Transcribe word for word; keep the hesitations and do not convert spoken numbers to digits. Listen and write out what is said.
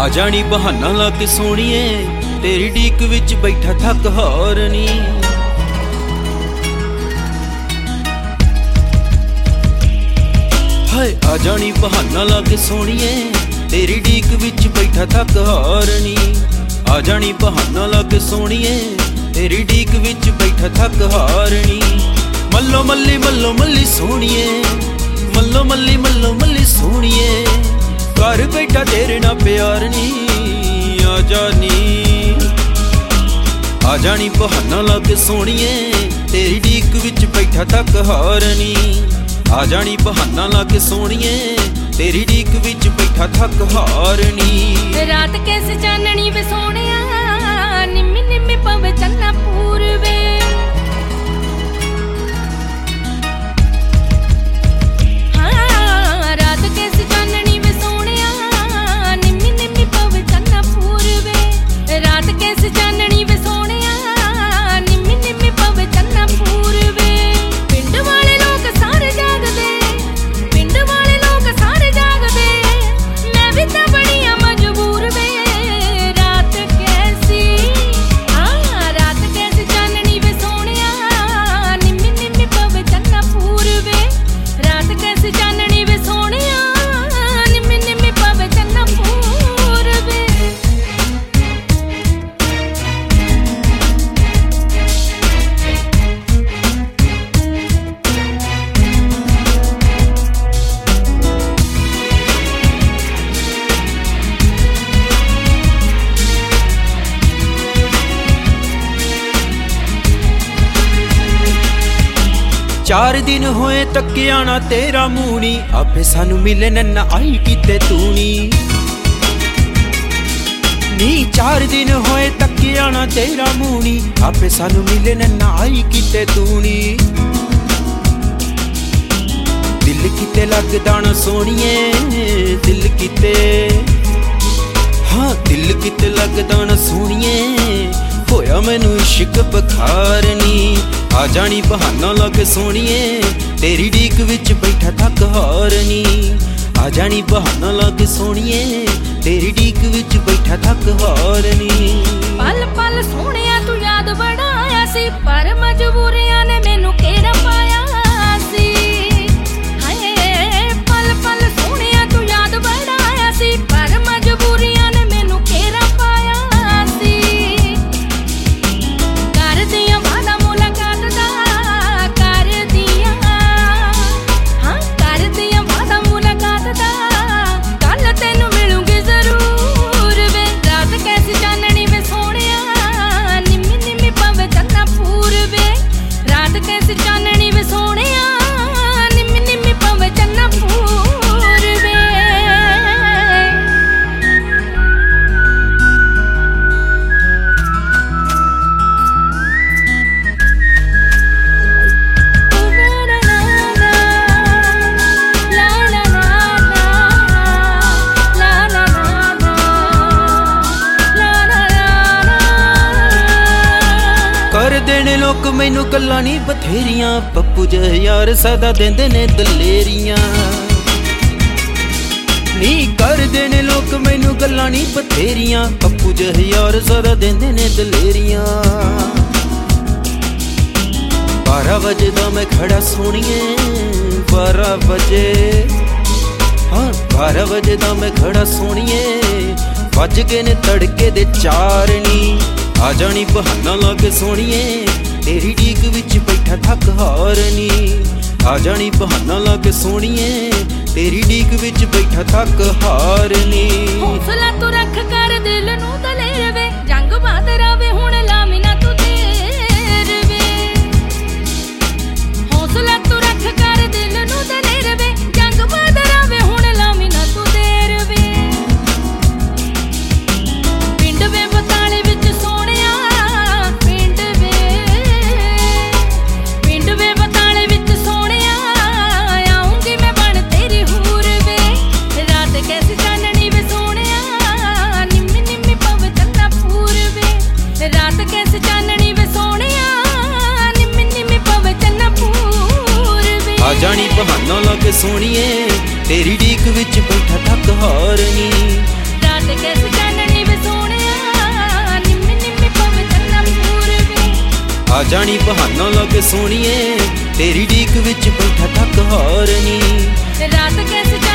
आ जानी बहाना ला के सोनिए तेरी डीक विच बैठा थक हार नी। हाय आ जानी बहाना ला के सोनिए तेरी डीक विच बैठा थक हार नी। आ जानी बहाना ला के सोनिए तेरी डीक विच बैठा थक हार नी। मल्लो मल्ली मल्लो मल्ली सोनिए मल्लो मल्ली मल्लो मल्ली सोनिए घर बैठा तेरे ना प्यार नी। आ जानी आ जानी बहाना ला के सोनिए तेरी डीक विच बैठा थक हार नी। आ जानी बहाना ला के सोनिए तेरी डीक विच बैठा थक हार नी। रात कैसे चाननी वे सोनिया निम्मी निम्मी पवे चन्ना पूरवे। हाँ रात कैसे चाननी वे सोनिया निम्मी निम्मी पवे चन्ना पूरवे। रात कैसे चाननी वे सोनिया निम्मी निम्मी पवे चन्ना पूरवे। पिंड वाले लोग सारे जागदे पिंड वाले लोग सारे जागदे मैं भी तो बड़िया मजबूर वे। रात कैसी हाँ रात कैसी चाननी वे सोनिया निम्मी निम्मी पवे चन्ना पूरवे। रात कैसी चाननी वे सोनिया निम्मी निम्मी पवे चन्ना पूरवे। चार दिन होए तके आना तेरा मूनी आपे सानू मिले नन्ना आई किते तूनी। नी चार दिन होए तके आना तेरा मूनी आपे सानू मिले नन्ना आई किते तूनी। दिल किते लगदा ना सोनिए दिल किते हाँ दिल किते लगदा ना सोनिए होया मैनू इश्क बखार नी। आ जानी बहाना ला के सोनिए तेरी डीक विच बैठा थक हार नी। आ जानी बहाना ला के सोनिए तेरी डीक विच बैठा थक हार नी। पल पल सोनिया तू याद बड़ा आया सी पर मजबूरियां ने मैनू केड़ा पाया सी। हाय पल पल सोनिया तू याद बड़ा आया सी पर मजबूरियां ने मैनू केड़ा पाया सी। कर दिया वादा मुलाकात दा कर दिया हाँ कर दिया वादा मुलाकात दा कल तेनू मिलूंगी जरूर वे। रात कैसी चाननी वे सोनिया निम्मी निम्मी पवे चन्ना पूरवे। रात कैसी चाननी वे सोनिया निम्मी निम्मी पवे चन्ना पूरवे। कर देने लोग मैनू गल्लां नी बथेरियां पप्पू ज यार सदा देंदे ने दलेरियां। नी कर देने लोग मैनू गल्लां नी बथेरियां पप्पू ज यार सदा देंदे ने दलेरियां। बारह बजे दा मैं खड़ा सोनिए बारह बजे हाँ बारह बजे दा मैं खड़ा सोनिए बज गए ने तड़के दे चार नी। आ जानी बहाना ला के सोनिए तेरी डीक विच बैठा थक हार नी। आ जानी बहाना ला के सोनिए तेरी डीक विच बैठा थक हार नी। हौसला तू रख कर दिल नू दलेर वे जंग बादरा वे हुण लावी ना तू देर वे। हौसला तू रख कर दिल नू दलेर वे जंग बादरा वे हुण लावी ना तू देर वे। पिंड वे बताले विच सोनिया पिंड वे पिंड वे बताले विच सोनिया आऊंगी मैं बन तेरी हूर वे। रात कैसी चाननी वे सोनिया निम्मी निम्मी पवे चन्ना पूरवे। रात कैसी चाननी वे सोनिया निम्मी निम्मी पवे चन्ना पूरवे। आ जानी बहाना ला के सोनिए तेरी डीक विच बैठा थक हार नी। रात कैसे चाननी वे सोहणिया निम्मी निम्मी पवे चन्ना पूरबे आ जानी बहाना ला के सोहणिए तेरी डीक विच बैठा थक हार नी रात कैसे